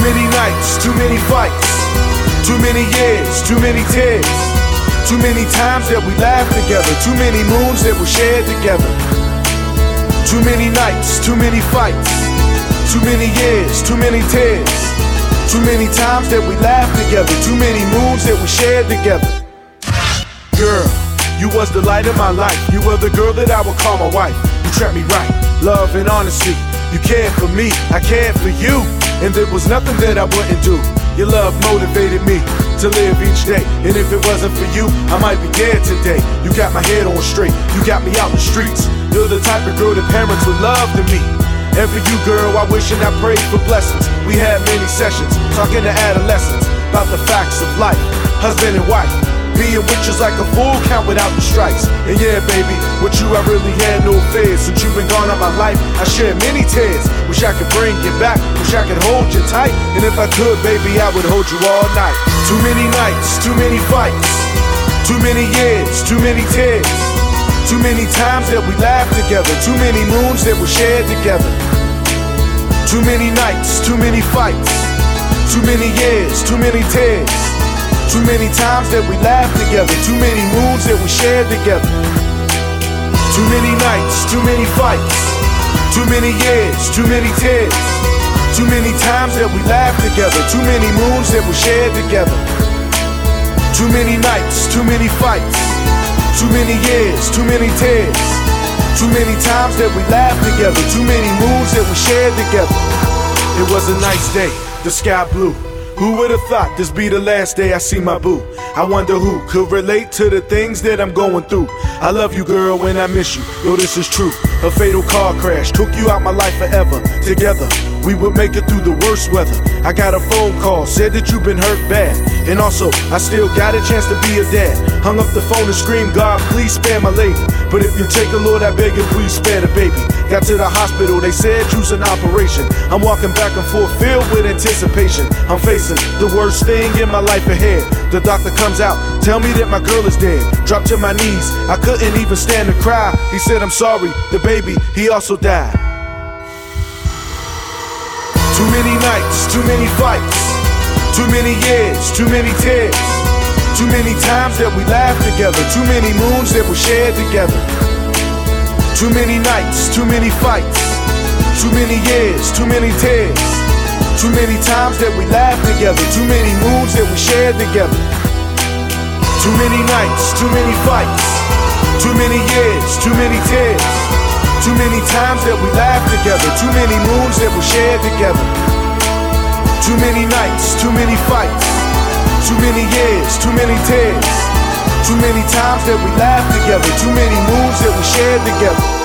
many nights, too many fights, too many years, too many tears, too many times that we laughed together, too many moons that we shared together. Too many nights, too many fights, too many years, too many tears, too many times that we laughed together, too many moons that we shared together. Girl, you was the light of my life. You were the girl that I would call my wife. You treated me right, love and honesty. You cared for me, I cared for you, and there was nothing that I wouldn't do. Your love motivated me to live each day, and if it wasn't for you, I might be dead today. You got my head on straight, you got me out in the streets. You're the type of girl that parents would love to meet. And for you, girl, I wish and I prayed for blessings. We had many sessions, talking to adolescents about the facts of life, husband and wife. Being with you's like a full count without the strikes. And yeah, baby, with you I really had no fears. Since you've been gone out my life, I shed many tears. Wish I could bring you back, wish I could hold you tight. And if I could, baby, I would hold you all night. Too many nights, too many fights, too many years, too many tears, too many times that we laughed together, too many moons that we shared together. Too many nights, too many fights, too many years, too many tears, too many times that we laughed together, too many moons that we shared together. Too many nights, too many fights, too many years, too many tears, too many times that we laughed together, too many moons that we shared together. Too many nights, too many fights, too many years, too many tears, too many times that we laughed together, too many moons that we shared together. It was a nice day, the sky blue. Who would've thought this be the last day I see my boo? I wonder who could relate to the things that I'm going through. I love you, girl, and I miss you. Yo, this is true. A fatal car crash took you out my life forever. Together, we would make it through the worst weather. I got a phone call, said that you've been hurt bad. And also, I still got a chance to be a dad. Hung up the phone and screamed, God, please spare my lady. But if you take a Lord, I beg you, please spare the baby. Got to the hospital, they said choose an operation. I'm walking back and forth, filled with anticipation. I'm facing the worst thing in my life ahead. The doctor comes out, tell me that my girl is dead. Drop to my knees, I couldn't even stand to cry. He said, I'm sorry, the baby, he also died. Too many nights, too many fights, too many years, too many tears, too many times that we laughed together, too many moons that we shared together. Too many nights, too many fights, too many years, too many tears, too many times that we laughed together, too many moons that we shared together. Too many nights, too many fights, too many years, too many tears, too many times that we laughed together, too many moons that we shared together. Too many nights, too many fights, too many years, too many tears, too many times that we laughed together, too many moons that we shared together.